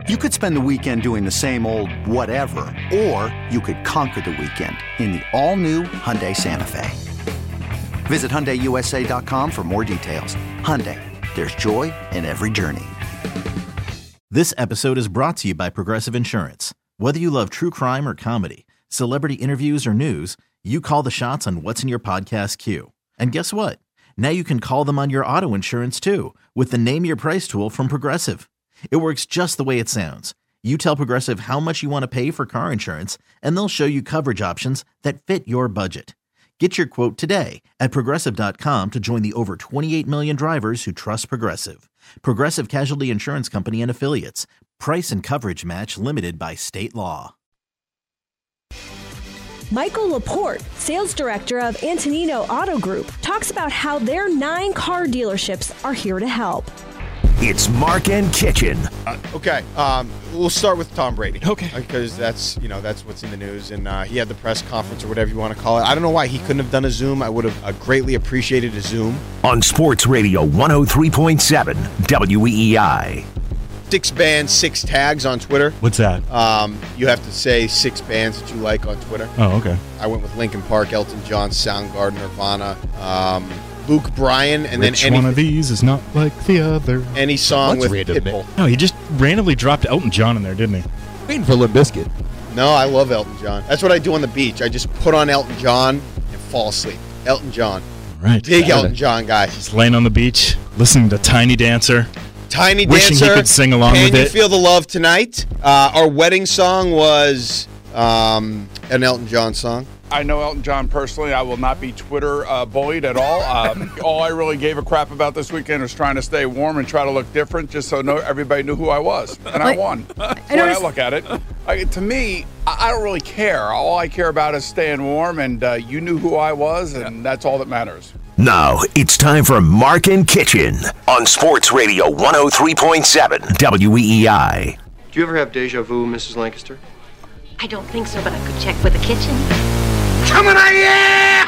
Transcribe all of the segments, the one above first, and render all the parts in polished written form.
You could spend the weekend doing the same old whatever, or you could conquer the weekend in the all-new Hyundai Santa Fe. Visit HyundaiUSA.com for more details. Hyundai, there's joy in every journey. This episode is brought to you by Progressive Insurance. Whether you love true crime or comedy, celebrity interviews or news, you call the shots on what's in your podcast queue. And guess what? Now you can call them on your auto insurance too with the Name Your Price tool from Progressive. It works just the way it sounds. You tell Progressive how much you want to pay for car insurance, and they'll show you coverage options that fit your budget. Get your quote today at Progressive.com to join the over 28 million drivers who trust Progressive. Progressive Casualty Insurance Company and Affiliates. Price and coverage match limited by state law. Michael Laporte, sales director of Antonino Auto Group, talks about how their 9 car dealerships are here to help. It's Mark and Kitchen. Okay, we'll start with Tom Brady. Okay. Because that's what's in the news, and he had the press conference or whatever you want to call it. I don't know why he couldn't have done a Zoom. I would have greatly appreciated a Zoom. On Sports Radio 103.7 WEEI. 6 bands, 6 tags on Twitter. What's that? You have to say 6 bands that you like on Twitter. Oh, okay. I went with Linkin Park, Elton John, Soundgarden, Nirvana, Luke Bryan, and Which then any one of these is not like the other? Any song with Pitbull. No, he just randomly dropped Elton John in there, didn't he? Waiting for Limp Bizkit. No, I love Elton John. That's what I do on the beach. I just put on Elton John and fall asleep. Elton John. Right. Big Elton John guy. Just laying on the beach, listening to Tiny Dancer. Tiny Wishing Dancer. he could sing along Can with You it. Feel the Love Tonight? Our wedding song was an Elton John song. I know Elton John personally. I will not be Twitter bullied at all. All I really gave a crap about this weekend was trying to stay warm and try to look different just so everybody knew who I was. And I won. That's the way I look at it. To me, I don't really care. All I care about is staying warm, and you knew who I was, and that's all that matters. Now it's time for Mark and Kitchen on Sports Radio 103.7 WEEI. Do you ever have deja vu, Mrs. Lancaster? I don't think so, but I could check with the kitchen. Coming on, yeah!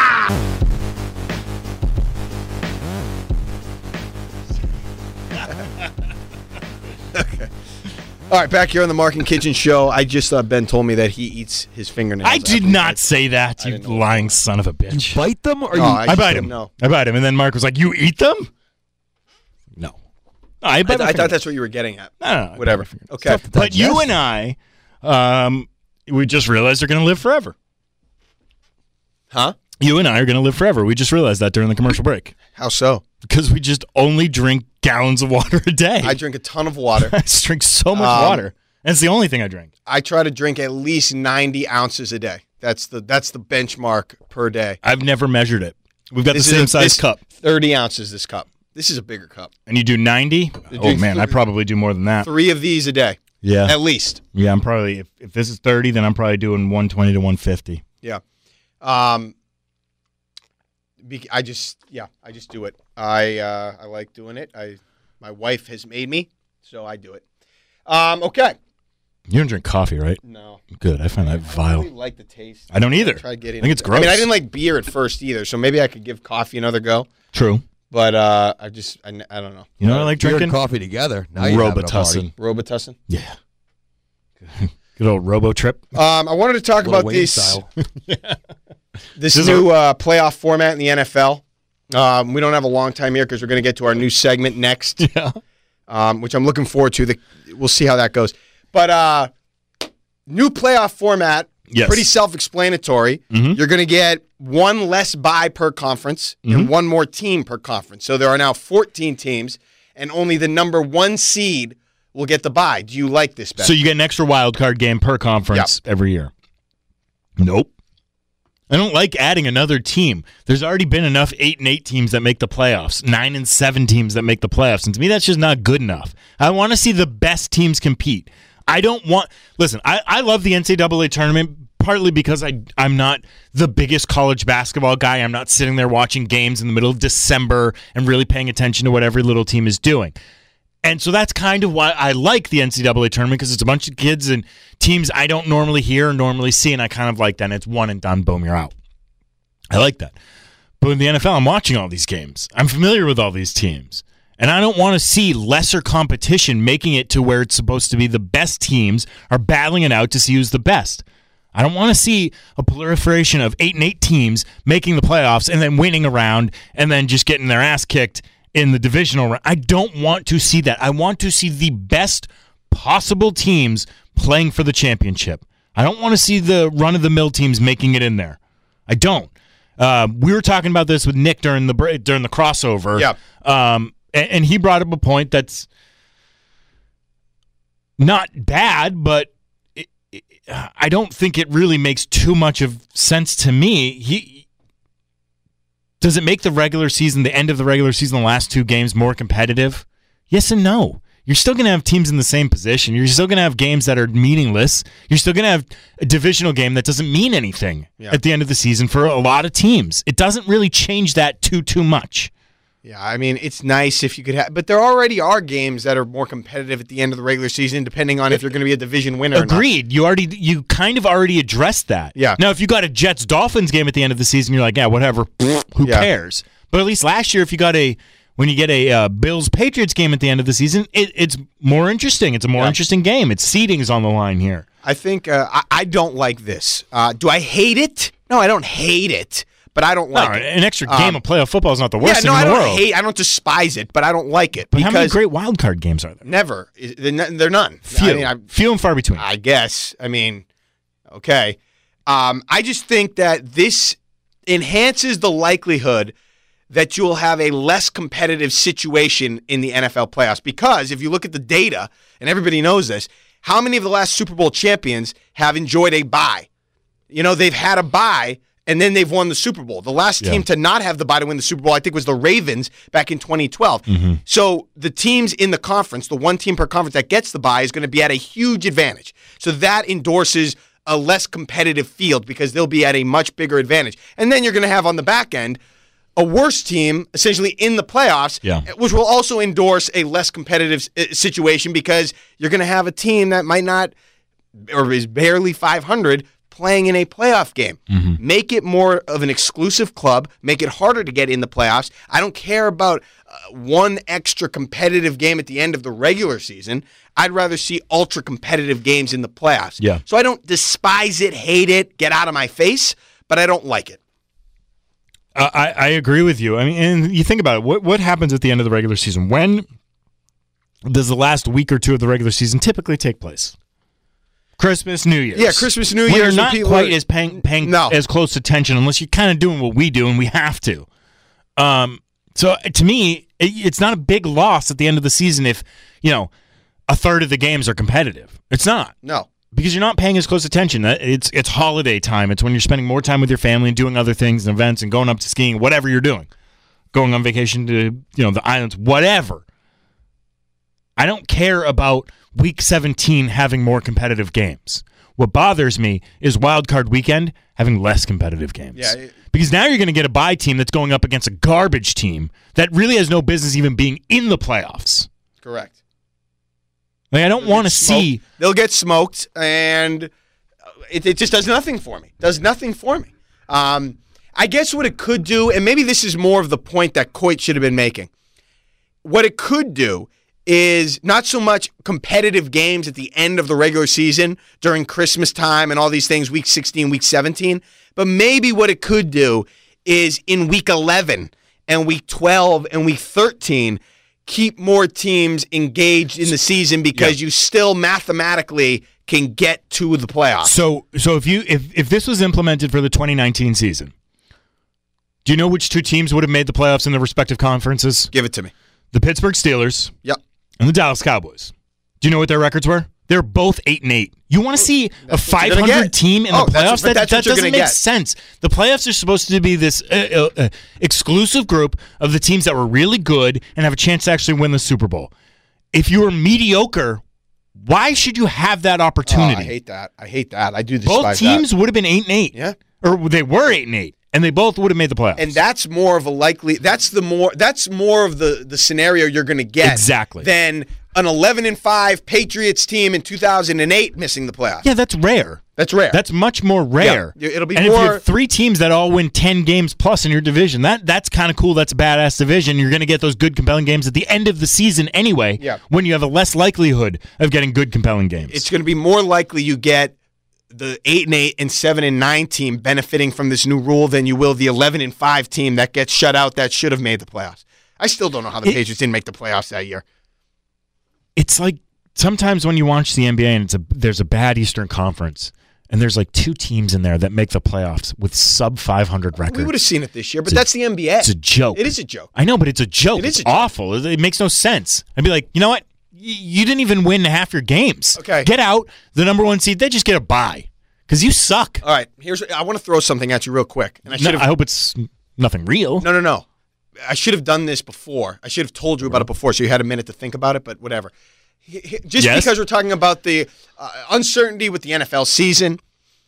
Okay. All right, back here on the Mark and Kitchen show. I just Ben told me that he eats his fingernails. I did not say that, you lying son of a bitch. You bite them, or I bite him. No. I bite him, and then Mark was like, "You eat them?" No. I thought that's what you were getting at. No, whatever. Okay, but you and I, we just realized they're going to live forever. Huh? You and I are going to live forever. We just realized that during the commercial break. How so? Because we just only drink gallons of water a day. I drink a ton of water. I just drink so much water. And it's the only thing I drink. I try to drink at least 90 ounces a day. That's the benchmark per day. I've never measured it. We've got the same size cup. 30 ounces, this cup. This is a bigger cup. And you do 90? Oh, man, I probably do more than that. 3 of these a day. Yeah. At least. Yeah, I'm probably, if this is 30, then I'm probably doing 120 to 150. Yeah. I just do it. I like doing it. My wife has made me, so I do it. Okay. You don't drink coffee, right? No. Good. I find that vile. I don't really like the taste. I don't either. I think it's gross. I mean, I didn't like beer at first either, so maybe I could give coffee another go. True. But I don't know. You know what I like Beer drinking? and coffee together. Now you're having a party. Robitussin? Yeah. Good old Robo Trip. I wanted to talk about Wayne this. style. This new playoff format in the NFL. We don't have a long time here because we're going to get to our new segment next, which I'm looking forward to. We'll see how that goes. But new playoff format, pretty self-explanatory. Mm-hmm. You're going to get one less bye per conference and one more team per conference. So there are now 14 teams, and only the number 1 seed will get the bye. Do you like this, Ben? So you get an extra wild card game per conference every year. Nope. I don't like adding another team. There's already been enough 8-8 teams that make the playoffs, 9-7 teams that make the playoffs, and to me that's just not good enough. I want to see the best teams compete. I don't want – listen, I love the NCAA tournament partly because I'm not the biggest college basketball guy. I'm not sitting there watching games in the middle of December and really paying attention to what every little team is doing. And so that's kind of why I like the NCAA tournament, because it's a bunch of kids and teams I don't normally hear or normally see, and I kind of like that. And it's one and done, boom, you're out. I like that. But in the NFL, I'm watching all these games. I'm familiar with all these teams. And I don't want to see lesser competition making it to where it's supposed to be the best teams are battling it out to see who's the best. I don't want to see a proliferation of 8-8 teams making the playoffs and then winning a round and then just getting their ass kicked in the divisional round. I don't want to see that. I want to see the best possible teams playing for the championship. I don't want to see the run-of-the-mill teams making it in there. I don't. We were talking about this with Nick during the crossover. Yeah. And he brought up a point that's not bad, but I don't think it really makes too much of sense to me. Does it make the regular season, the end of the regular season, the last two games more competitive? Yes and no. You're still going to have teams in the same position. You're still going to have games that are meaningless. You're still going to have a divisional game that doesn't mean anything at the end of the season for a lot of teams. It doesn't really change that too much. Yeah, I mean, it's nice if you could have, but there already are games that are more competitive at the end of the regular season, depending on if you're going to be a division winner. Agreed. Or not. You kind of already addressed that. Yeah. Now, if you got a Jets-Dolphins game at the end of the season, you're like, yeah, whatever. Who cares? But at least last year, when you get a Bills-Patriots game at the end of the season, it's more interesting. It's a more interesting game. It's seedings on the line here. I think I don't like this. Do I hate it? No, I don't hate it. But I don't like it. An extra game of playoff football is not the worst thing in the world. I don't despise it, but I don't like it. But how many great wild card games are there? Never. They're none. Few. Few and far between. I guess. I mean, okay. I just think that this enhances the likelihood that you will have a less competitive situation in the NFL playoffs. Because if you look at the data, and everybody knows this, how many of the last Super Bowl champions have enjoyed a bye? You know, they've had a bye, and then they've won the Super Bowl. The last team to not have the bye to win the Super Bowl, I think, was the Ravens back in 2012. Mm-hmm. So the teams in the conference, the one team per conference that gets the bye is going to be at a huge advantage. So that endorses a less competitive field because they'll be at a much bigger advantage. And then you're going to have on the back end a worse team essentially in the playoffs, which will also endorse a less competitive situation because you're going to have a team that might not or is barely 500 playing in a playoff game. Mm-hmm. Make it more of an exclusive club. Make it harder to get in the playoffs. I don't care about one extra competitive game at the end of the regular season. I'd rather see ultra competitive games in the playoffs. Yeah. So I don't despise it, hate it, get out of my face, but I don't like it. I agree with you. I mean, and you think about it. What happens at the end of the regular season? When does the last week or two of the regular season typically take place? Christmas, New Year's. Yeah, Christmas, New Year's. Year's. You're not quite as paying as close attention unless you're kind of doing what we do, and we have to. So to me, it's not a big loss at the end of the season if, a third of the games are competitive. It's not. No. Because you're not paying as close attention. It's holiday time. It's when you're spending more time with your family and doing other things and events and going up to skiing, whatever you're doing. Going on vacation to, the islands, whatever. I don't care about Week 17 having more competitive games. What bothers me is Wild Card Weekend having less competitive games. Yeah, because now you're going to get a bye team that's going up against a garbage team that really has no business even being in the playoffs. Correct. Like, I don't want to see... They'll get smoked, and it just does nothing for me. I guess what it could do, and maybe this is more of the point that Coit should have been making, what it could do is not so much competitive games at the end of the regular season during Christmas time and all these things, Week 16, Week 17, but maybe what it could do is in Week 11 and Week 12 and Week 13, keep more teams engaged in the season because you still mathematically can get to the playoffs. So if this was implemented for the 2019 season, do you know which two teams would have made the playoffs in their respective conferences? Give it to me. The Pittsburgh Steelers. Yep. And the Dallas Cowboys. Do you know what their records were? They're both 8-8. You want to see a 500 team in the playoffs? That doesn't make sense. The playoffs are supposed to be this exclusive group of the teams that were really good and have a chance to actually win the Super Bowl. If you were mediocre, why should you have that opportunity? I hate that. I do despise that. Both teams would have been 8-8. Yeah. Or they were 8-8. And they both would have made the playoffs. And that's more of a likely. That's more of the scenario you're going to get. Exactly. Than an 11-5 Patriots team in 2008 missing the playoffs. Yeah, that's rare. That's rare. That's much more rare. Yeah, it'll be and more. If you have 3 teams that all win 10 games plus in your division, that's kind of cool. That's a badass division. You're going to get those good, compelling games at the end of the season anyway. Yeah. When you have a less likelihood of getting good, compelling games. It's going to be more likely you get the 8-8 and 7-9 team benefiting from this new rule than you will the 11-5 team that gets shut out that should have made the playoffs. I still don't know how the Patriots didn't make the playoffs that year. It's like sometimes when you watch the NBA and there's a bad Eastern Conference. And there's like 2 teams in there that make the playoffs with sub 500 records. We would have seen it this year, but that's the NBA. It's a joke. It is a joke. I know, but it's a joke. It's awful. It makes no sense. I'd be like, you know what? You didn't even win half your games. Okay. Get out. The number 1 seed, they just get a bye. Because you suck. All right. I want to throw something at you real quick. And I hope it's nothing real. No. I should have done this before. I should have told you about it before so you had a minute to think about it, but whatever. Just because we're talking about the uncertainty with the NFL season,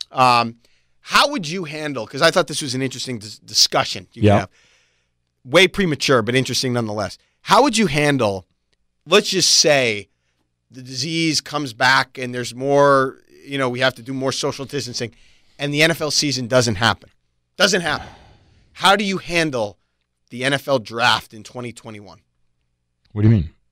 how would you handle, because I thought this was an interesting discussion you could have. Way premature, but interesting nonetheless. How would you handle, let's just say, the disease comes back and there's more, we have to do more social distancing, and the NFL season doesn't happen? Doesn't happen. How do you handle the NFL draft in 2021? What do you mean?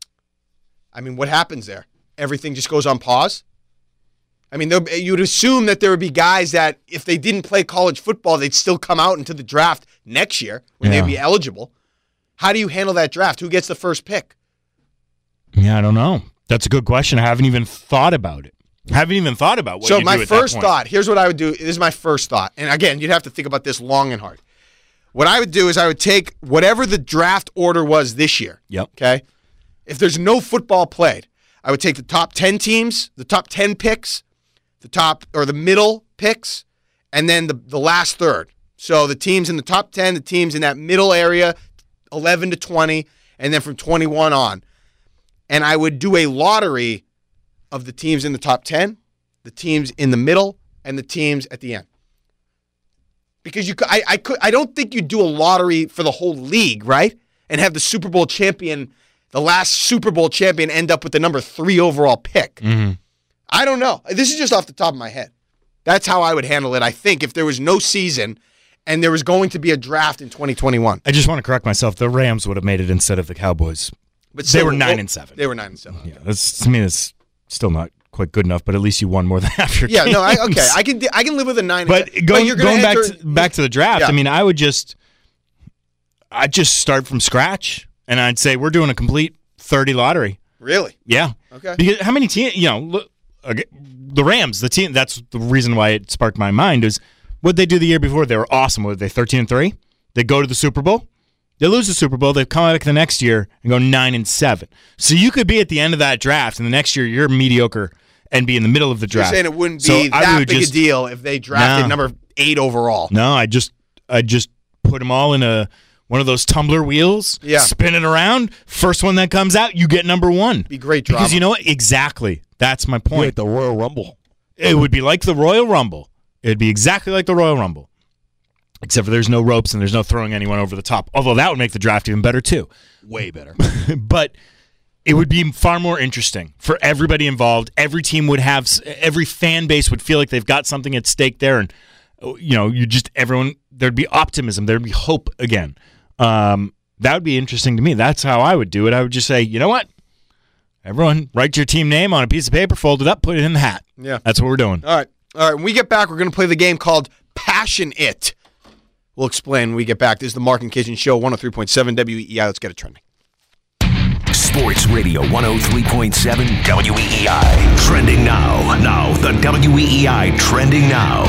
I mean, what happens there? Everything just goes on pause? I mean, you'd assume that there would be guys that if they didn't play college football, they'd still come out into the draft next year when they'd be eligible. How do you handle that draft? Who gets the first pick? Yeah, I don't know. That's a good question. I haven't even thought about it. I haven't even thought about what you do at that point. So my first thought, here's what I would do. This is my first thought. And again, you'd have to think about this long and hard. What I would do is I would take whatever the draft order was this year. Yep. Okay? If there's no football played, I would take the top 10 teams, the top 10 picks, the top or the middle picks, and then the last third. So the teams in the top 10, the teams in that middle area, 11 to 20, and then from 21 on. And I would do a lottery of the teams in the top 10, the teams in the middle, and the teams at the end. Because I don't think you'd do a lottery for the whole league, right? And have the Super Bowl champion, the last Super Bowl champion, end up with the number 3 overall pick. Mm-hmm. I don't know. This is just off the top of my head. That's how I would handle it, I think, if there was no season and there was going to be a draft in 2021. I just want to correct myself. The Rams would have made it instead of the Cowboys. But they were 9-7. They were 9-7. Yeah, to me, it's still not quite good enough, but at least you won more than half your games. Yeah, no, I can live with a 9-7. But going back to the draft, I mean, I'd just start from scratch, and I'd say we're doing a complete 30 lottery. Really? Yeah. Okay. Because how many teams? Look, the Rams, the team. That's the reason why it sparked my mind. Is what they do the year before? They were awesome. Were they 13-3? They go to the Super Bowl. They lose the Super Bowl. They come back the next year and go 9-7. So you could be at the end of that draft, and the next year you're mediocre and be in the middle of the draft. You're saying it wouldn't be that big a deal if they drafted number 8 overall? No, I just put them all in one of those tumbler wheels. Yeah. Spin it around. First one that comes out, you get number 1. Be great drama. Because you know what? Exactly. That's my point. Like the Royal Rumble. It would be like the Royal Rumble. It would be exactly like the Royal Rumble. Except for there's no ropes and there's no throwing anyone over the top. Although that would make the draft even better too. Way better. But it would be far more interesting for everybody involved. Every team would have, every fan base would feel like they've got something at stake there. And, there'd be optimism. There'd be hope again. That would be interesting to me. That's how I would do it. I would just say, you know what? Everyone, write your team name on a piece of paper, fold it up, put it in the hat. Yeah. That's what we're doing. All right. When we get back, we're going to play the game called Passion It. We'll explain when we get back. This is the Mark and Kitchen Show, 103.7 WEEI. Let's get it trending. Sports Radio 103.7 WEEI. Trending now. Now, the WEEI Trending Now.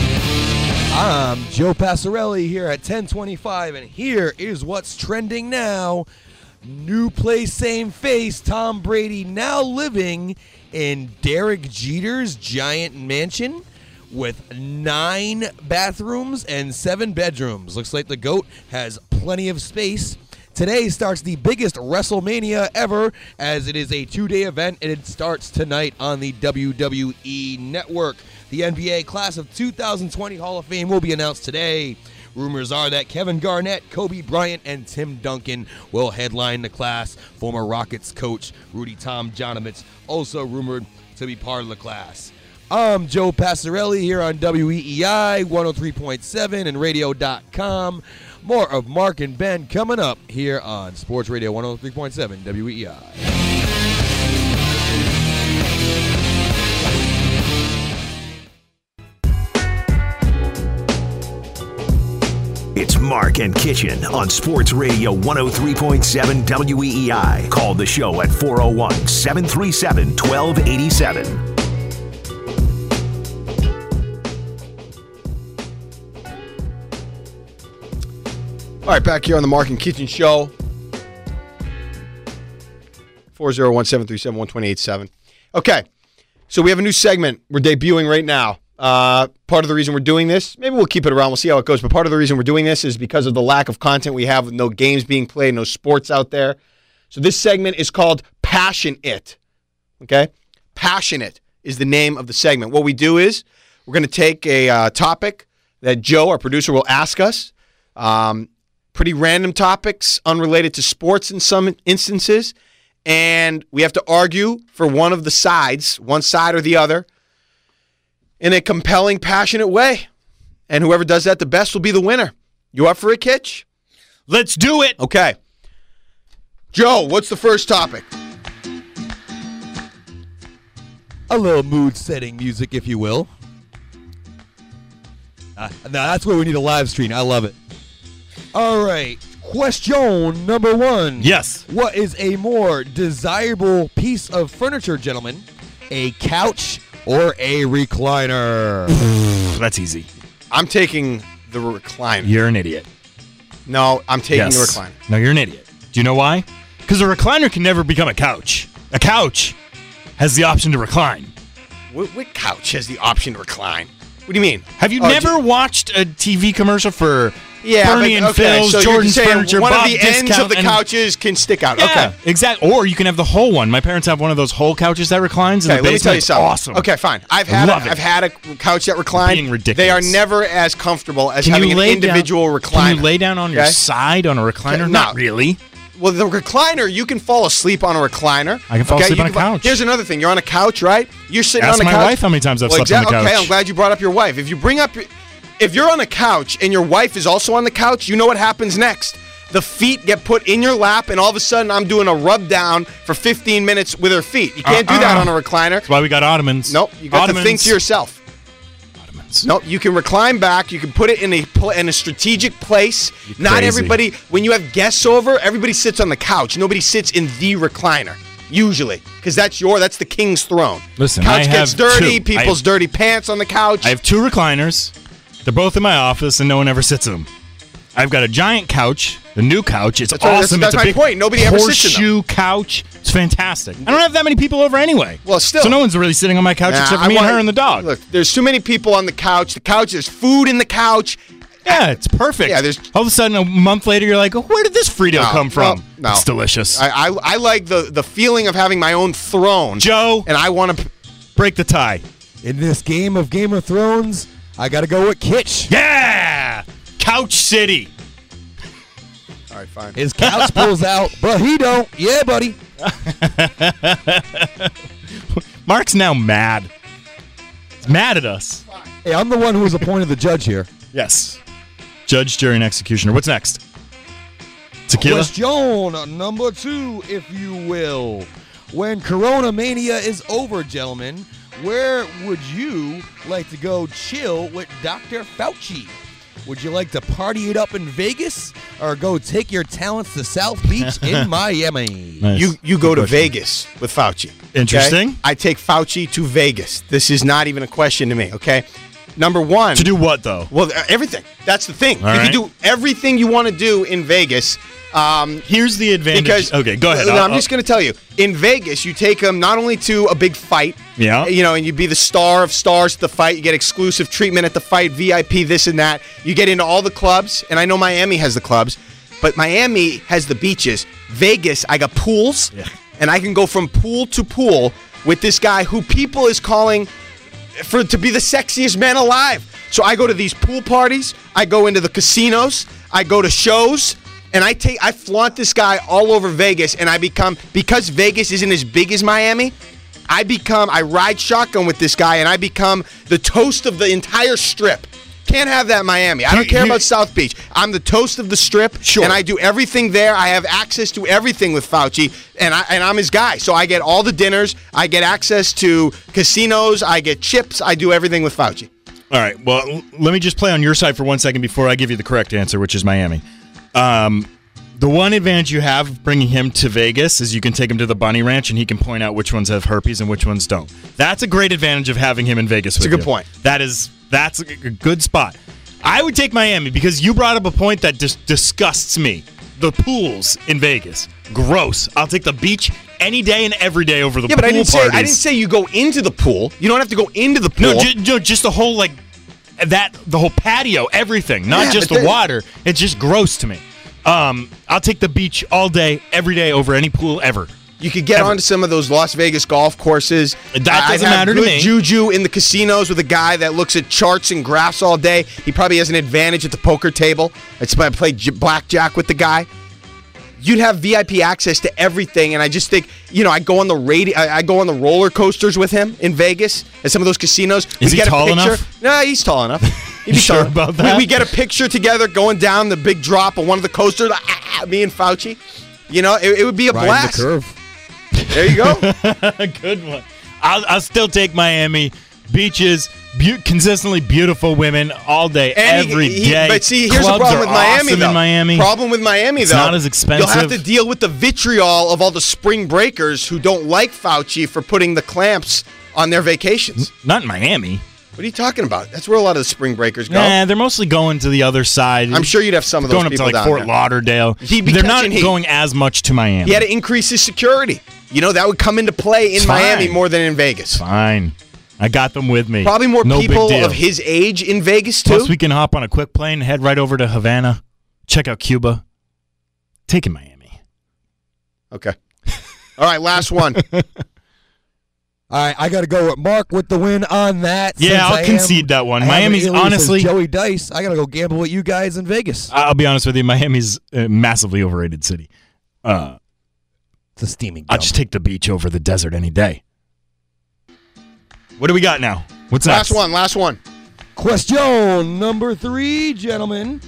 I'm Joe Passarelli here at 1025, and here is what's trending now. New place, same face. Tom Brady now living in Derek Jeter's giant mansion with 9 bathrooms and 7 bedrooms. Looks like the GOAT has plenty of space. Today starts the biggest WrestleMania ever, as it is a 2-day event, and it starts tonight on the WWE Network. The NBA Class of 2020 Hall of Fame will be announced today. Rumors are that Kevin Garnett, Kobe Bryant, and Tim Duncan will headline the class. Former Rockets coach Rudy Tomjanovich also rumored to be part of the class. I'm Joe Passarelli here on WEEI 103.7 and radio.com. More of Mark and Ben coming up here on Sports Radio 103.7 WEEI. It's Mark and Kitchen on Sports Radio 103.7 WEEI. Call the show at 401-737-1287. All right, back here on the Mark and Kitchen Show. 401-737-1287. Okay, so we have a new segment we're debuting right now. Part of the reason we're doing this, maybe we'll keep it around, we'll see how it goes, but part of the reason we're doing this is because of the lack of content we have with no games being played, no sports out there. So this segment is called Passion It. Okay? Passionate is the name of the segment. What we do is we're going to take a topic that Joe, our producer, will ask us. Pretty random topics, unrelated to sports in some instances, and we have to argue for one of the sides, one side or the other, in a compelling, passionate way. And whoever does that the best will be the winner. You up for it, Kitch? Let's do it. Okay. Joe, what's the first topic? A little mood-setting music, if you will. Now, that's where we need a live stream. I love it. All right. Question number 1. Yes. What is a more desirable piece of furniture, gentlemen? A couch or a recliner? That's easy. I'm taking the recliner. You're an idiot. No, I'm taking the recliner. No, you're an idiot. Do you know why? Because a recliner can never become a couch. A couch has the option to recline. What couch has the option to recline? What do you mean? Have you never watched a TV commercial for Bernie and Phil's, so Jordan's Furniture, one Bob of the ends of the and couches can stick out. Yeah, okay, exactly. Or you can have the whole one. My parents have one of those whole couches that reclines in the basement. Let me tell you something. Awesome. Okay, fine. I've had a couch that reclines. Being ridiculous. They are never as comfortable as having an individual recliner. Can you lay down on your side on a recliner? Not really. Well, the recliner, you can fall asleep on a recliner. I can fall asleep on a couch. Here's another thing. You're on a couch, right? You're sitting Ask on a couch. my wife how many times I've slept on the couch. Okay, I'm glad you brought up your wife. If you're on a couch and your wife is also on the couch, you know what happens next. The feet get put in your lap, and all of a sudden I'm doing a rub down for 15 minutes with her feet. You can't do that on a recliner. That's why we got ottomans. Nope, you got to think to yourself. No, you can recline back. You can put it in a strategic place. Not everybody, when you have guests over, everybody sits on the couch. Nobody sits in the recliner, usually, because that's the king's throne. Listen, couch gets dirty, people's dirty pants on the couch. I have 2 recliners. They're both in my office, and no one ever sits in them. I've got a giant couch, the new couch. It's awesome. That's my point. Nobody ever sits in them. Horseshoe couch. It's fantastic. I don't have that many people over anyway. Well, still. So no one's really sitting on my couch except for me and her and the dog. Look, there's too many people on the couch. There's food in the couch. Yeah, it's perfect. Yeah, all of a sudden, a month later, you're like, oh, where did this Frito come from? No. It's delicious. I like the feeling of having my own throne. Joe. And I want to break the tie. In this game of Game of Thrones, I got to go with Kitch. Yeah! Couch City. All right, fine. His couch pulls out, but he don't. Yeah, buddy. Mark's now mad. He's mad at us. Hey, I'm the one who was appointed the judge here. Yes. Judge, jury, and executioner. What's next? Tequila? Question number 2, if you will. When Corona Mania is over, gentlemen, where would you like to go chill with Dr. Fauci? Would you like to party it up in Vegas or go take your talents to South Beach in Miami? Nice. You go to Vegas with Fauci. Interesting. Okay? I take Fauci to Vegas. This is not even a question to me, okay? Number 1. To do what, though? Well, everything. That's the thing. All you right. can do everything you want to do in Vegas. Here's the advantage. Because, okay, go ahead. I'm just going to tell you. In Vegas, you take them not only to a big fight, yeah, and you be the star of stars at the fight. You get exclusive treatment at the fight, VIP, this and that. You get into all the clubs, and I know Miami has the clubs, but Miami has the beaches. Vegas, I got pools, and I can go from pool to pool with this guy who people is calling to be the sexiest man alive. So I go to these pool parties, I go into the casinos, I go to shows, and I flaunt this guy all over Vegas, and because Vegas isn't as big as Miami, I ride shotgun with this guy, and I become the toast of the entire strip. Can't have that in Miami. I don't care about South Beach. I'm the toast of the strip, and I do everything there. I have access to everything with Fauci, and I'm his guy. So I get all the dinners. I get access to casinos. I get chips. I do everything with Fauci. All right. Well, let me just play on your side for 1 second before I give you the correct answer, which is Miami. The one advantage you have bringing him to Vegas is you can take him to the Bunny Ranch and he can point out which ones have herpes and which ones don't. That's a great advantage of having him in Vegas with you. That's a good point. That's a good spot. I would take Miami because you brought up a point that just disgusts me. The pools in Vegas. Gross. I'll take the beach any day and every day over the pool parties. I didn't say you go into the pool. You don't have to go into the pool. No, just the whole the whole patio, everything, not just the water. It's just gross to me. I'll take the beach all day, every day over any pool ever. You could get onto some of those Las Vegas golf courses. That doesn't matter to me. Juju in the casinos with a guy that looks at charts and graphs all day. He probably has an advantage at the poker table. I play blackjack with the guy. You'd have VIP access to everything, and I just think, I go on the roller coasters with him in Vegas at some of those casinos. Is he tall enough? No, he's tall enough. You sure about that? We get a picture together going down the big drop of one of the coasters. Me and Fauci. It would be a blast. The curve. There you go. Good one. I'll still take Miami. Beaches, consistently beautiful women all day, every day. But see, here's Clubs the problem with Miami, awesome though. In Miami. Problem with Miami, it's though. Not as expensive. You'll have to deal with the vitriol of all the spring breakers who don't like Fauci for putting the clamps on their vacations. Not in Miami. What are you talking about? That's where a lot of the spring breakers go. Nah, they're mostly going to the other side. I'm sure you'd have some of those people going up to Fort Lauderdale. They're not going as much to Miami. He had to increase his security. That would come into play in Miami more than in Vegas. Fine. I got them with me. Probably more people of his age in Vegas, too. Plus, we can hop on a quick plane and head right over to Havana. Check out Cuba. Taking Miami. Okay. All right, last one. All right, I got to go with Mark with the win on that. Yeah, I'll concede that one. Miami's honestly Joey Dice. I got to go gamble with you guys in Vegas. I'll be honest with you. Miami's a massively overrated city. It's a steaming dump. I'll just take the beach over the desert any day. What do we got now? What's next? Last one. Question number 3, gentlemen.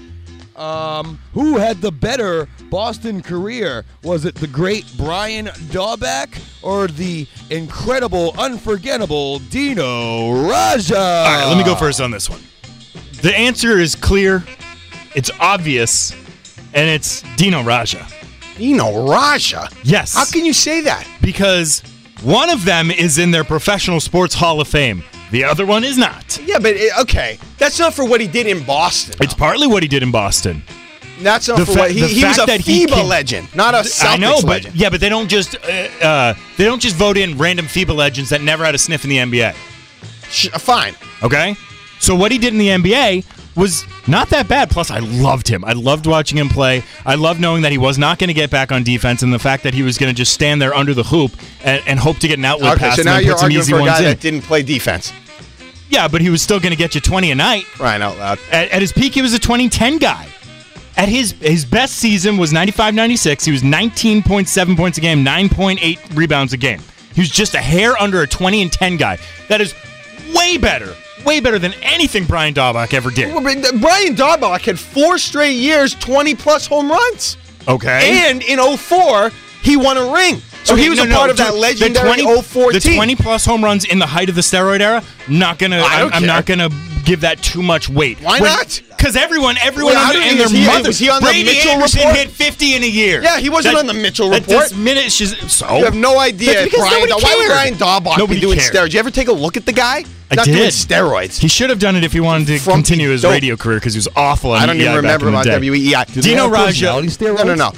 Who had the better Boston career? Was it the great Brian Daubach or the incredible, unforgettable Dino Radja? All right, let me go first on this one. The answer is clear, it's obvious, and it's Dino Radja. Dino Radja? Yes. How can you say that? Because one of them is in their Professional Sports Hall of Fame. The other one is not. Yeah, but okay. That's not for what he did in Boston. It's partly what he did in Boston. That's not for what he was a FIBA legend, not a Celtics legend. Yeah, but they don't just vote in random FIBA legends that never had a sniff in the NBA. Fine. Okay? So what he did in the NBA was not that bad. Plus, I loved him. I loved watching him play. I loved knowing that he was not going to get back on defense, and the fact that he was going to just stand there under the hoop and hope to get an outlet pass. So now and you're put some arguing easy for a ones guy in. that didn't play defense. Yeah, but he was still going to get you 20 a night. Crying out loud. At his peak, he was a 20-10 guy. At his best season was 95-96. He was 19.7 points a game, 9.8 rebounds a game. He was just a hair under a 20-10 guy. That is way better than anything Brian Daubach ever did. Well, Brian Daubach had 4 straight years, 20-plus home runs. Okay. And in 2004, he won a ring. So he was a part of that legendary 2004 team. The 20-plus home runs in the height of the steroid era, I'm not gonna give that too much weight. Why not? Because everyone and their mothers. Was he on Brady the Mitchell Anderson report? hit 50 in a year. Yeah, he wasn't on the Mitchell report. So you have no idea. Why would Brian Daubach be doing cared. steroids? You ever take a look at the guy? I not did. doing steroids. He should have done it if he wanted to continue his radio career because he was awful on I don't even remember about WEEI. Dino Radja. No.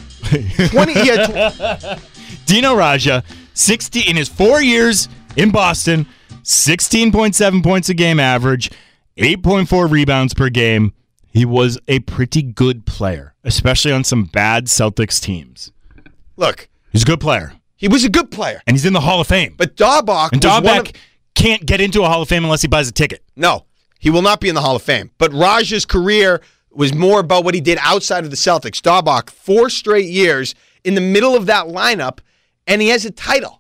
20. Dino Radja, 60 in his 4 years in Boston, 16.7 points a game average, 8.4 rebounds per game. He was a pretty good player, especially on some bad Celtics teams. Look. He's a good player. He was a good player. And he's in the Hall of Fame. But Daubach can't get into a Hall of Fame unless he buys a ticket. No, he will not be in the Hall of Fame. But Radja's career was more about what he did outside of the Celtics. Daubach, 4 straight years in the middle of that lineup, and he has a title.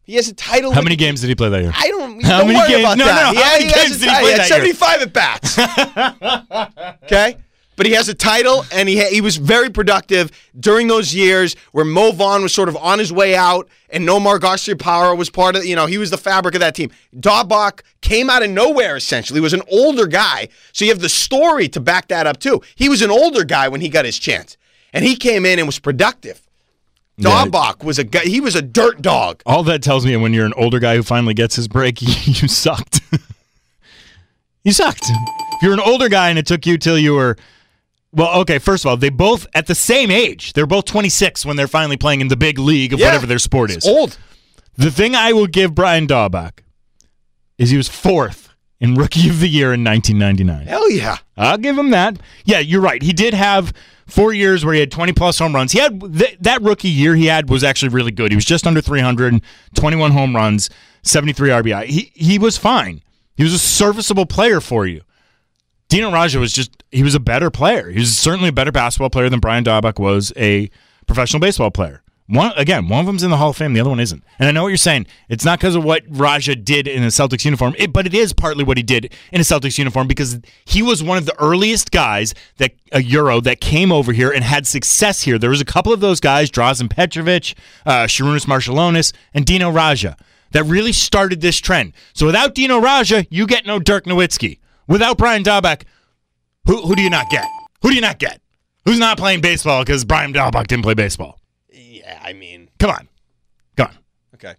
He has a title. How many games did he play that year? I don't. How Don't many worry games? about No, that. no. How many games did he play He had that year? 75 at bats. Okay, but he has a title, and he was very productive during those years where Mo Vaughn was sort of on his way out, and Nomar Garciaparra was part of. He was the fabric of that team. Daubach came out of nowhere. Essentially, he was an older guy, so you have the story to back that up too. He was an older guy when he got his chance, and he came in and was productive. Daubach was a guy. He was a dirt dog. All that tells me when you're an older guy who finally gets his break, you sucked. You sucked. If you're an older guy and it took you till you were, well, okay, first of all, they both at the same age. They're both 26 when they're finally playing in the big league of whatever their sport is. Old. The thing I will give Brian Daubach is he was 4th in Rookie of the Year in 1999. Hell yeah. I'll give him that. Yeah, you're right. He did have 4 years where he had 20-plus home runs. He had that rookie year he had was actually really good. He was just under 300, 21 home runs, 73 RBI. He was fine. He was a serviceable player for you. Dino Radja was a better player. He was certainly a better basketball player than Brian Daubach was a professional baseball player. One of them's in the Hall of Fame, the other one isn't. And I know what you're saying. It's not because of what Radja did in a Celtics uniform, but it is partly what he did in a Celtics uniform because he was one of the earliest guys a Euro that came over here and had success here. There was a couple of those guys, Drazen Petrovic, Sharunas Marciulionis, and Dino Radja, that really started this trend. So without Dino Radja, you get no Dirk Nowitzki. Without Brian Daubach, who do you not get? Who do you not get? Who's not playing baseball because Brian Daubach didn't play baseball? Yeah, I mean, come on. Okay.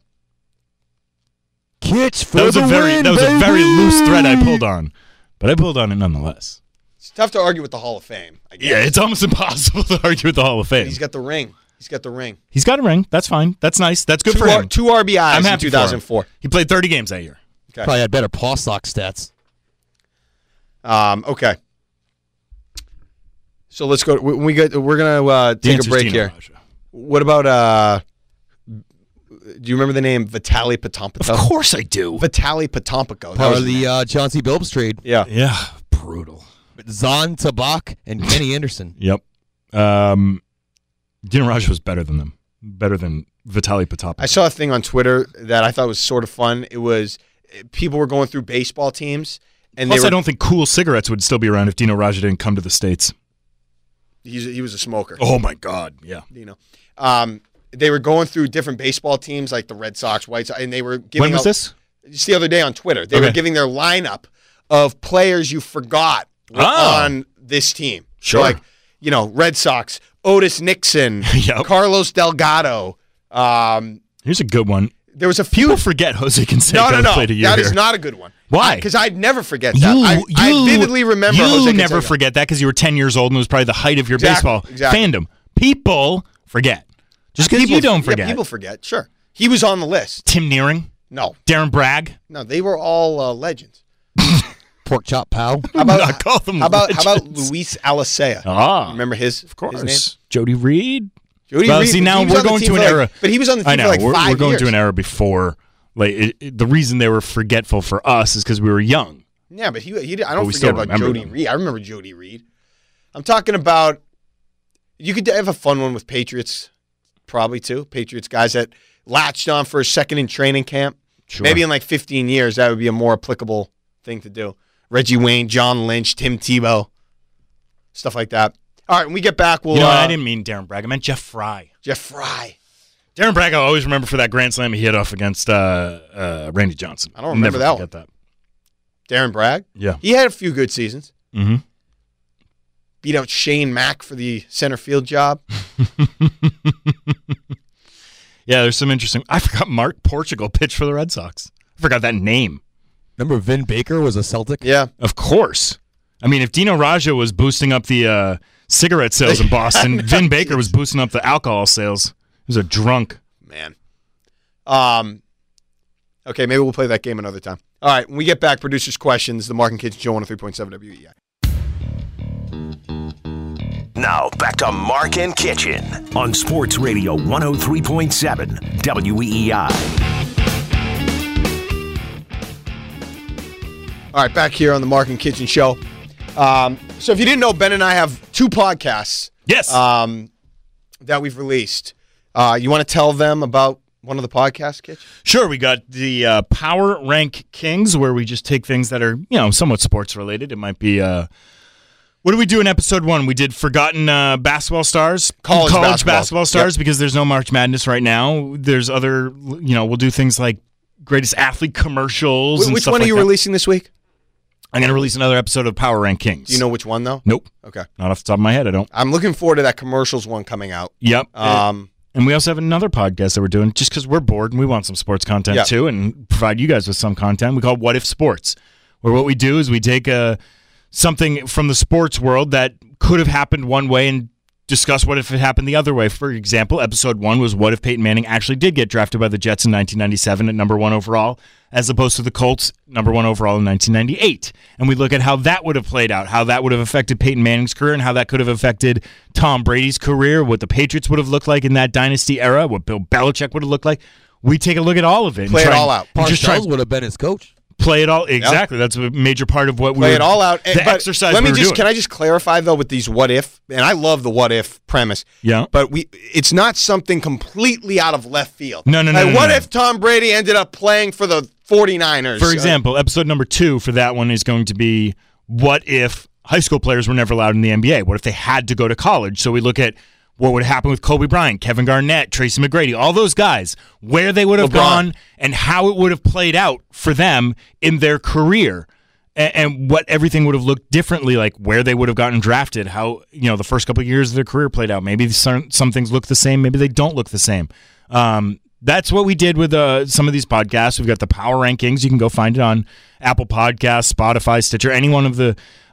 Kitch for that was the win, a very loose thread I pulled on, but I pulled on it nonetheless. It's tough to argue with the Hall of Fame, I guess. Yeah, it's almost impossible to argue with the Hall of Fame. He's got the ring. He's got a ring. That's fine. That's nice. That's good for him. 2 RBIs I'm in happy 2004. He played 30 games that year. Okay. Probably had better paw sock stats. Okay. So let's go. We're gonna take a break here. Radja. What about? Do you remember the name Vitaly Potampeko? Of course I do. Vitaly Potampeko. Part of the Chauncey Billups trade. Yeah. Yeah. Brutal. Zahn Tabak and Kenny Anderson. Yep. Dino Radja was better than them. Better than Vitaly Potampeko. I saw a thing on Twitter that I thought was sort of fun. It was people were going through baseball teams, and Plus, I don't think Cool Cigarettes would still be around if Dino Radja didn't come to the States. He was a smoker. Oh my God! Yeah. Dino. They were going through different baseball teams like the Red Sox, White Sox, and they were giving. When was this? Just the other day on Twitter. They were giving their lineup of players you forgot were on this team. Sure. So Red Sox, Otis Nixon, Yep. Carlos Delgado. Here's a good one. There was a few. People forget Jose Canseco No. played a year That here. is not a good one. Why? Because I'd never forget that. I vividly remember Jose You Canseco. never forget that because you were 10 years old and it was probably the height of your baseball fandom. People forget. Just because you don't forget. Yeah, people forget. Sure. He was on the list. Tim Nearing? No. Darren Bragg? No, they were all legends. Pork chop pow. How about how about Luis Alicea? Ah, remember his? Of course. His name? Jody Reed. Jody Well, Reed. see, now he was we're on the going team to an for era. but he was on the team I know. for like we're 5 years. going to an era before. The reason they were forgetful for us is because we were young. Yeah, but he I don't we forget still about remember Jody them. Reed. I remember Jody Reed. I'm talking about. You could have a fun one with Patriots, probably too. Patriots guys that latched on for a second in training camp. Sure. Maybe in like 15 years, that would be a more applicable thing to do. Reggie Wayne, John Lynch, Tim Tebow, stuff like that. All right, when we get back, we'll. I didn't mean Darren Bragg. I meant Jeff Fry. Jeff Fry. Darren Bragg, I always remember for that grand slam he hit off against Randy Johnson. I don't remember Never that forget one. Darren Bragg? Yeah. He had a few good seasons. Mm-hmm. Beat out Shane Mack for the center field job. Yeah, there's some interesting. I forgot Mark Portugal pitched for the Red Sox. I forgot that name. Remember Vin Baker was a Celtic? Yeah. Of course. I mean, if Dino Radja was boosting up the cigarette sales in Boston, Vin Baker was boosting up the alcohol sales. He was a drunk. Man. Okay, maybe we'll play that game another time. All right, when we get back, producers' questions, the Mark and Kitchen Show 103.7 WEI. Now, back to Mark and Kitchen on Sports Radio 103.7 WEEI. All right, back here on the Mark and Kitchen Show. So if you didn't know, Ben and I have 2 podcasts. Yes. That we've released. You want to tell them about one of the podcasts, Kitch? Sure. We got the Power Rank Kings, where we just take things that are, somewhat sports related. It might be, what did we do in episode 1? We did Forgotten Basketball Stars. College basketball stars, because there's no March Madness right now. There's other, we'll do things like greatest athlete commercials. Which one are you releasing this week? I'm going to release another episode of Power Rank Kings. Do you know which one, though? Nope. Okay. Not off the top of my head, I don't. I'm looking forward to that commercials one coming out. Yep. And we also have another podcast that we're doing just because we're bored and we want some sports content too, and provide you guys with some content. We call it What If Sports, where what we do is we take something from the sports world that could have happened one way and discuss what if it happened the other way. For example, episode 1 was what if Peyton Manning actually did get drafted by the Jets in 1997 at number 1 overall, as opposed to the Colts, number 1 overall in 1998. And we look at how that would have played out, how that would have affected Peyton Manning's career, and how that could have affected Tom Brady's career, what the Patriots would have looked like in that dynasty era, what Bill Belichick would have looked like. We take a look at all of it. Play it all out. Parcells would have been his coach. Play it all, exactly. Yep. That's a major part of what we play it all out. The exercise. Can I just clarify though with these what if? And I love the what if premise. Yeah. But it's not something completely out of left field. No. What if Tom Brady ended up playing for the 49ers? For example, episode number 2 for that one is going to be what if high school players were never allowed in the NBA? What if they had to go to college? So we look at what would happen with Kobe Bryant, Kevin Garnett, Tracy McGrady, all those guys, where they would have gone and how it would have played out for them in their career, and what everything would have looked differently, like where they would have gotten drafted, how the first couple of years of their career played out. Maybe some things look the same, maybe they don't look the same. That's what we did with some of these podcasts. We've got the Power Rankings. You can go find it on Apple Podcasts, Spotify, Stitcher, any one of the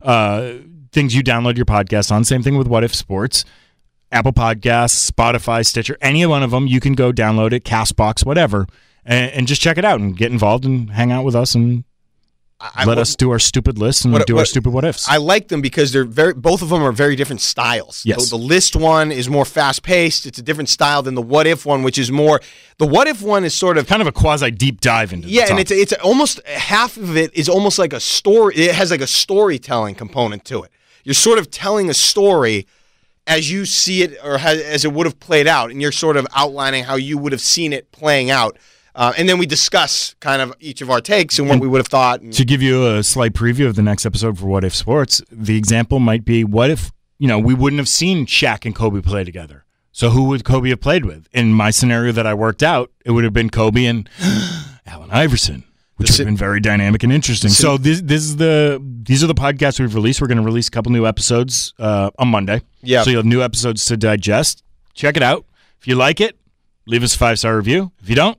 things you download your podcast on. Same thing with What If Sports. Apple Podcasts, Spotify, Stitcher, any one of them, you can go download it, CastBox, whatever, and just check it out and get involved and hang out with us and let us do our stupid lists and our stupid what ifs. I like them because both of them are very different styles. Yes. The list one is more fast paced. It's a different style than the what if one, which is more. The what if one is sort of kind of a quasi deep dive into. Yeah, and it's almost half of it is almost like a story. It has like a storytelling component to it. You're sort of telling a story as you see it, or as it would have played out, and you're sort of outlining how you would have seen it playing out. And then we discuss kind of each of our takes and what we would have thought. To give you a slight preview of the next episode for What If Sports, the example might be, what if we wouldn't have seen Shaq and Kobe play together? So who would Kobe have played with? In my scenario that I worked out, it would have been Kobe and Allen Iverson, which would have been very dynamic and interesting. So these are the podcasts we've released. We're going to release a couple new episodes on Monday. Yeah. So you'll have new episodes to digest. Check it out. If you like it, leave us a 5-star review. If you don't,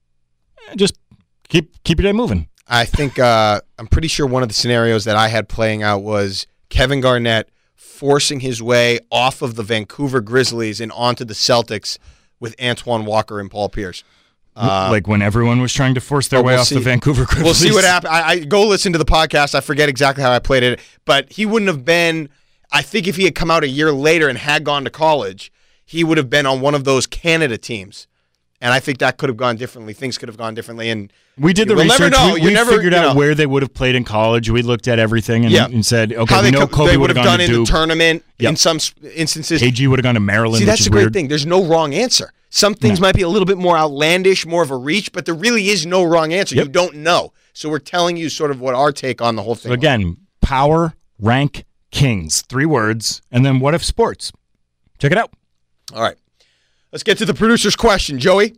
just keep your day moving. I think I'm pretty sure one of the scenarios that I had playing out was Kevin Garnett forcing his way off of the Vancouver Grizzlies and onto the Celtics with Antoine Walker and Paul Pierce. Like when everyone was trying to force their way off the Vancouver Grizzlies. We'll see what happened. I go listen to the podcast. I forget exactly how I played it, but he wouldn't have been. I think if he had come out a year later and had gone to college, he would have been on one of those Canada teams. And I think that could have gone differently. Things could have gone differently. And we did the research. We figured out where they would have played in college. We looked at everything and said, okay, how we know Kobe would have gone done to in Duke. The tournament. Yep. In some instances, KG would have gone to Maryland. See, that's which is the great weird. thing. There's no wrong answer. Some things might be a little bit more outlandish, more of a reach, but there really is no wrong answer. Yep. You don't know. So we're telling you sort of what our take on the whole thing. So again, Power Rank Kings, 3 words, and then What If Sports. Check it out. All right. Let's get to the producer's question. Joey?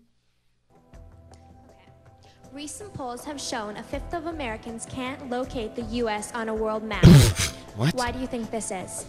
Recent polls have shown a fifth of Americans can't locate the U.S. on a world map. What? Why do you think this is?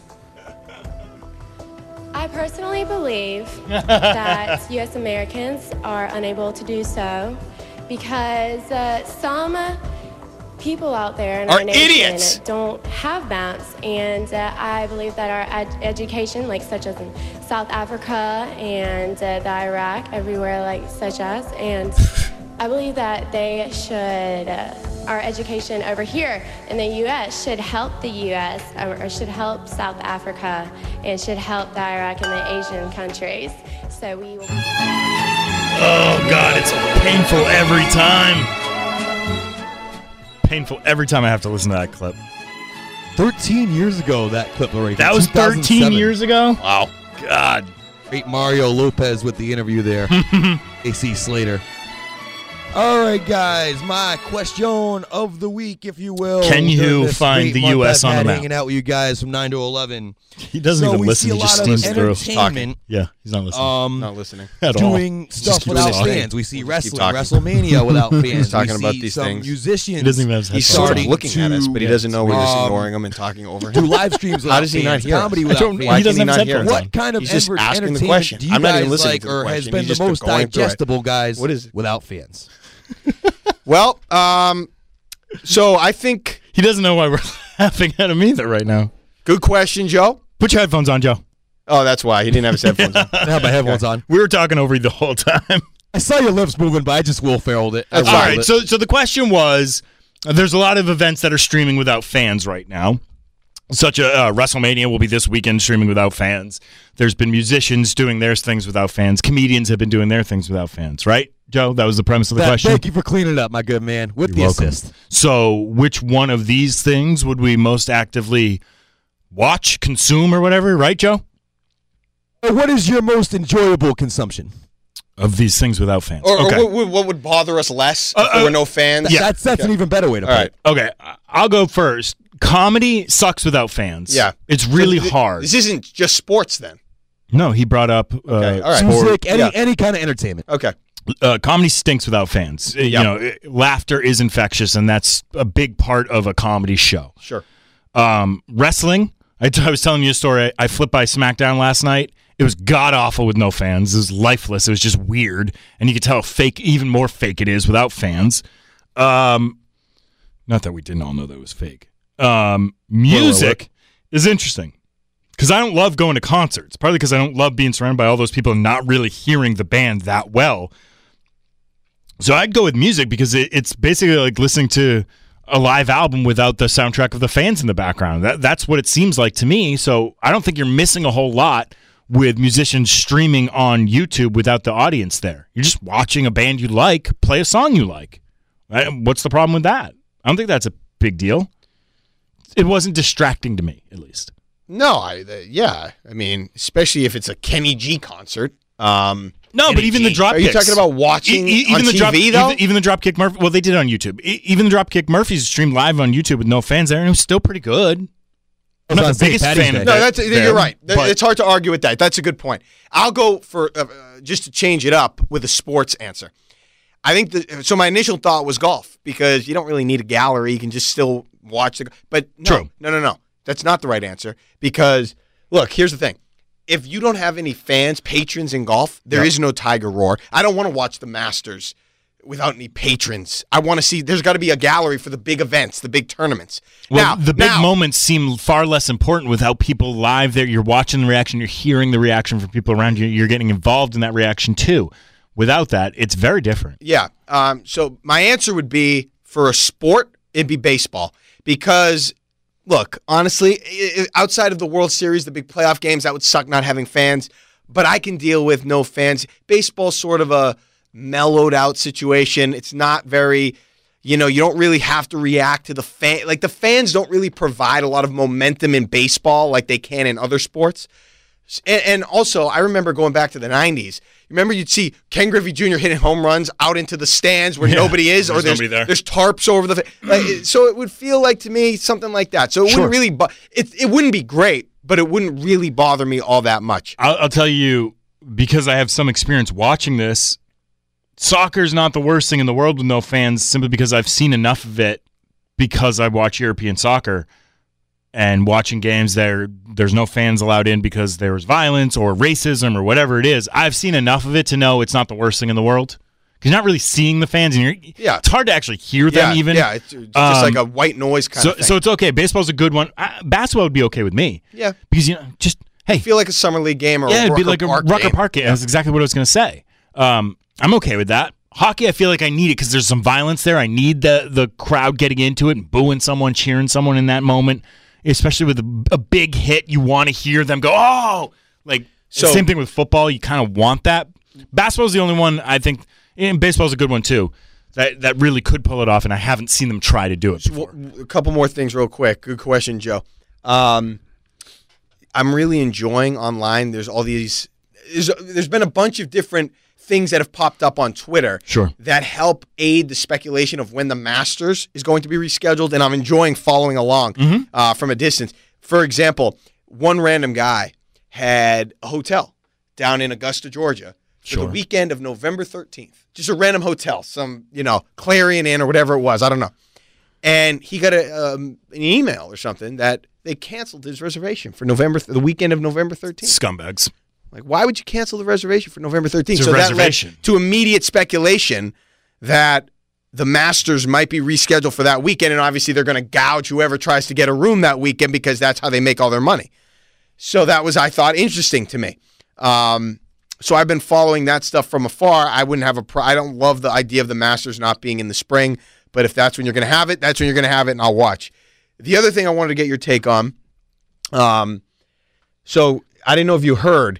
I personally believe that U.S. Americans are unable to do so because some people out there in our nation don't have maps, and I believe that our education, like such as in South Africa and the Iraq, everywhere like such as, and I believe that they should, our education over here in the U.S. should help the U.S. or should help South Africa and should help the Iraq and the Asian countries. So we will. Oh, God, it's painful every time. Painful every time I have to listen to that clip. 13 years ago, that clip, Lorraine. That was 13 years ago? Wow. God. Great Mario Lopez with the interview there. AC Slater. All right, guys, my question of the week, if you will. Can you find the U.S. on the map? Hanging out with you guys from 9 to 11. He doesn't even listen. He just steams through. Entertainment. Yeah, he's not listening. Not listening at all. Doing stuff without fans. We see wrestling, WrestleMania without fans. He's talking about these things. Musicians. He doesn't even have he's starting looking at us, but he doesn't know we're just ignoring him and talking over him. Do live streams without How does he not fans. hear? Comedy without fans. Why can he not hear? What kind of he's just asking the question. Do you I'm not even guys listening like, to the or has question. been He's the just most going through it. digestible, guys? What is it? Without fans. Well, so I think he doesn't know why we're laughing at him either right now. Good question, Joe. Put your headphones on, Joe. Oh, that's why he didn't have his headphones on. I have my headphones on. We were talking over you the whole time. I saw your lips moving, but I just Will Ferrelled it. All right, so the question was, there's a lot of events that are streaming without fans right now. Such a WrestleMania will be this weekend streaming without fans. There's been musicians doing their things without fans. Comedians have been doing their things without fans, right, Joe? That was the premise of the question. Thank you for cleaning it up, my good man, with the assist. So which one of these things would we most actively watch, consume, or whatever, right, Joe? What is your most enjoyable consumption? Of these things without fans. Or okay. what would bother us less if there were no fans? Yeah. That's an even better way to put it. Okay, I'll go first. Comedy sucks without fans. Yeah. It's really hard. This isn't just sports then. No, he brought up All right. Music, any kind of entertainment. Okay. Comedy stinks without fans. You know, laughter is infectious, and that's a big part of a comedy show. Sure. Wrestling, I was telling you a story. I flipped by SmackDown last night. It was god-awful with no fans. It was lifeless. It was just weird, and you could tell how fake, even more fake it is without fans. Not that we didn't all know that it was fake. Music is interesting because I don't love going to concerts, partly because I don't love being surrounded by all those people and not really hearing the band that well. So I'd go with music because it's basically like listening to a live album without the soundtrack of the fans in the background. That's what it seems like to me. So I don't think you're missing a whole lot with musicians streaming on YouTube without the audience there. You're just watching a band you like play a song you like. What's the problem with that? I don't think that's a big deal. It wasn't distracting to me, at least. No, I mean, especially if it's a Kenny G concert. No, but even the Dropkicks. Are you talking about watching on TV, though? Even the Dropkick Murphys. Well, they did it on YouTube. Even the Dropkick Murphys streamed live on YouTube with no fans there, and it was still pretty good. I'm not the biggest fan of it. No, you're right. It's hard to argue with that. That's a good point. I'll go for, just to change it up, with a sports answer. I think so my initial thought was golf, because you don't really need a gallery. You can just still watch the. But no, no. That's not the right answer, because look, here's the thing: if you don't have any fans, patrons in golf, there is no Tiger Roar. I don't want to watch the Masters without any patrons. I want to see. There's got to be a gallery for the big events, the big tournaments. Well, the big moments seem far less important without people live there. You're watching the reaction. You're hearing the reaction from people around you. You're getting involved in that reaction too. Without that, it's very different. Yeah. So my answer would be, for a sport, it'd be baseball. Because, look, honestly, outside of the World Series, the big playoff games, that would suck not having fans. But I can deal with no fans. Baseball's sort of a mellowed out situation. It's not very, you don't really have to react to the fan. Like, the fans don't really provide a lot of momentum in baseball like they can in other sports. And also, I remember going back to the 90s. Remember, you'd see Ken Griffey Jr. hitting home runs out into the stands where nobody is, or there's tarps over the. So it would feel like, to me, something like that. So it wouldn't really, it wouldn't be great, but it wouldn't really bother me all that much. I'll tell you, because I have some experience watching this, soccer's not the worst thing in the world with no fans, simply because I've seen enough of it because I watch European soccer. And watching games there's no fans allowed in because there's violence or racism or whatever it is. I've seen enough of it to know it's not the worst thing in the world. Because you're not really seeing the fans, and it's hard to actually hear them even. Yeah, it's just like a white noise kind of thing. So it's okay. Baseball's a good one. Basketball would be okay with me. Yeah. Because, hey. I feel like a summer league game or a it'd be like a Rucker Park game. Yeah. That's exactly what I was going to say. I'm okay with that. Hockey, I feel like I need it because there's some violence there. I need the crowd getting into it and booing someone, cheering someone in that moment. Especially with a big hit, you want to hear them go, oh! Same thing with football. You kind of want that. Basketball's the only one, I think, and baseball's a good one too, that really could pull it off, and I haven't seen them try to do it before. A couple more things real quick. Good question, Joe. I'm really enjoying online. There's all these there's been a bunch of different things that have popped up on Twitter that help aid the speculation of when the Masters is going to be rescheduled, and I'm enjoying following along from a distance. For example, one random guy had a hotel down in Augusta, Georgia for the weekend of November 13th. Just a random hotel, some, Clarion Inn or whatever it was. I don't know. And he got an email or something that they canceled his reservation for the weekend of November 13th. Scumbags. Like, why would you cancel the reservation for November 13th? It's a reservation. That led to immediate speculation that the Masters might be rescheduled for that weekend, and obviously they're going to gouge whoever tries to get a room that weekend because that's how they make all their money. So that was, I thought, interesting to me. So I've been following that stuff from afar. I don't love the idea of the Masters not being in the spring, but if that's when you're going to have it, that's when you're going to have it, and I'll watch. The other thing I wanted to get your take on, so I didn't know if you heard,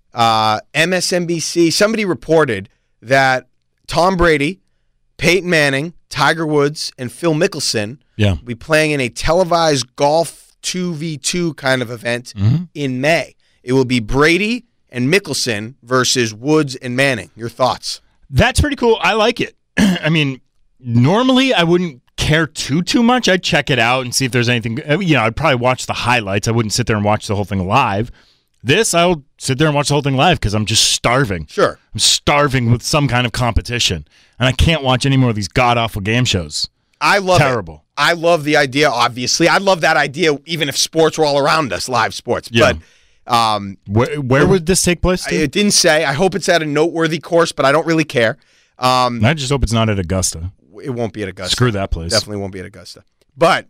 MSNBC, somebody reported that Tom Brady, Peyton Manning, Tiger Woods, and Phil Mickelson will be playing in a televised golf 2v2 kind of event in May. It will be Brady and Mickelson versus Woods and Manning. Your thoughts? That's pretty cool. I like it. I mean, normally I wouldn't care too much. I'd check it out and see if there's anything. I'd probably watch the highlights. I wouldn't sit there and watch the whole thing live. This, I'll sit there and watch the whole thing live because I'm just starving. Sure. I'm starving with some kind of competition. And I can't watch any more of these god-awful game shows. I love Terrible. I love the idea, obviously. I love that idea even if sports were all around us, live sports. Yeah. But where would this take place, Steve? It didn't say. I hope it's at a noteworthy course, but I don't really care. I just hope it's not at Augusta. It won't be at Augusta. Screw that place. Definitely won't be at Augusta. But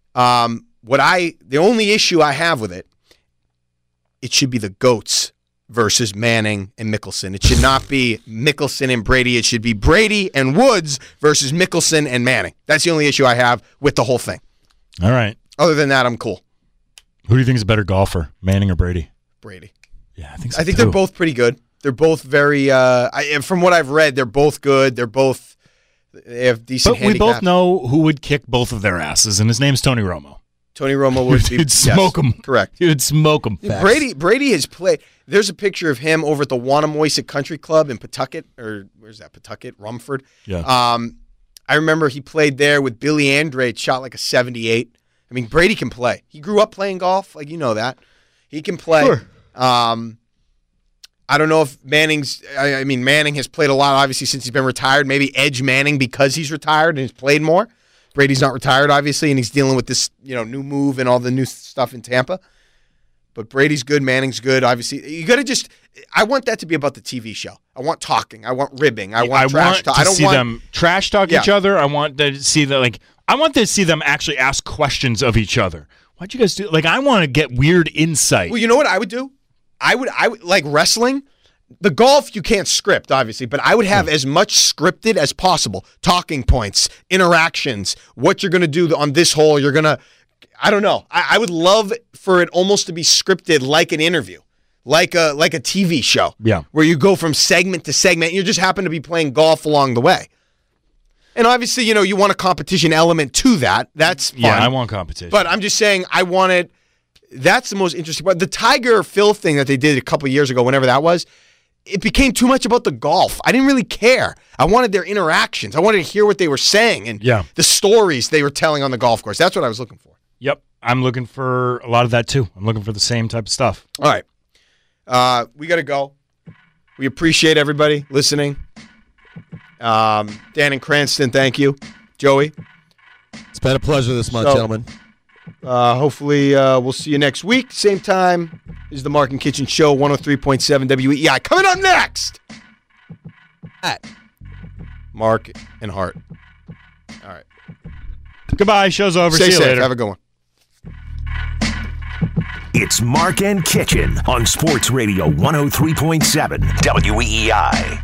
the only issue I have with it should be the GOATs versus Manning and Mickelson. It should not be Mickelson and Brady. It should be Brady and Woods versus Mickelson and Manning. That's the only issue I have with the whole thing. All right. Other than that, I'm cool. Who do you think is a better golfer, Manning or Brady? Brady. Yeah, I think so. I think they're both pretty good. They're both very, from what I've read, they're both good. They have decent handicaps. We both know who would kick both of their asses, and his name's Tony Romo. Tony Romo would He'd smoke him. Correct. He would smoke him. Brady has played. There's a picture of him over at the Wannamoisa Country Club in Pawtucket, or where's that? Pawtucket, Rumford. Yeah. I remember he played there with Billy Andrade, shot like a 78. I mean, Brady can play. He grew up playing golf, like you know that. He can play. Sure. I don't know if Manning has played a lot, obviously, since he's been retired. Maybe edge Manning because he's retired and has played more. Brady's not retired, obviously, and he's dealing with this, new move and all the new stuff in Tampa. But Brady's good, Manning's good. Obviously, you got to I want that to be about the TV show. I want talking. I want ribbing. I want trash talk. I don't want them trash talk each other. I want to see I want to see them actually ask questions of each other. Why'd you guys do? I want to get weird insight. Well, you know what I would do? I would like wrestling. The golf you can't script, obviously, but I would have as much scripted as possible. Talking points, interactions, what you're going to do on this hole. You're going to, I don't know. I would love for it almost to be scripted like an interview, like a TV show. Yeah. Where you go from segment to segment. And you just happen to be playing golf along the way. And obviously, you want a competition element to that. That's fun. Yeah, I want competition. But I'm just saying I want it. That's the most interesting part. The Tiger Phil thing that they did a couple of years ago, whenever that was, it became too much about the golf. I didn't really care. I wanted their interactions. I wanted to hear what they were saying and the stories they were telling on the golf course. That's what I was looking for. Yep. I'm looking for a lot of that, too. I'm looking for the same type of stuff. All right. We got to go. We appreciate everybody listening. Dan and Cranston, thank you. Joey. It's been a pleasure this month, gentlemen. Hopefully we'll see you next week. Same time is the Mark and Kitchen Show, 103.7 WEEI. Coming up next, at Mark and Hart. All right. Goodbye. Show's over. Stay see you safe. later. Have a good one. It's Mark and Kitchen on Sports Radio 103.7 WEEI.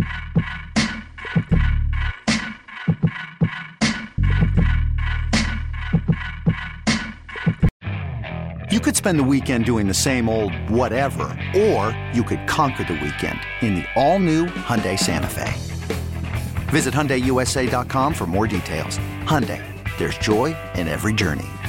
You could spend the weekend doing the same old whatever, or you could conquer the weekend in the all-new Hyundai Santa Fe. Visit HyundaiUSA.com for more details. Hyundai, there's joy in every journey.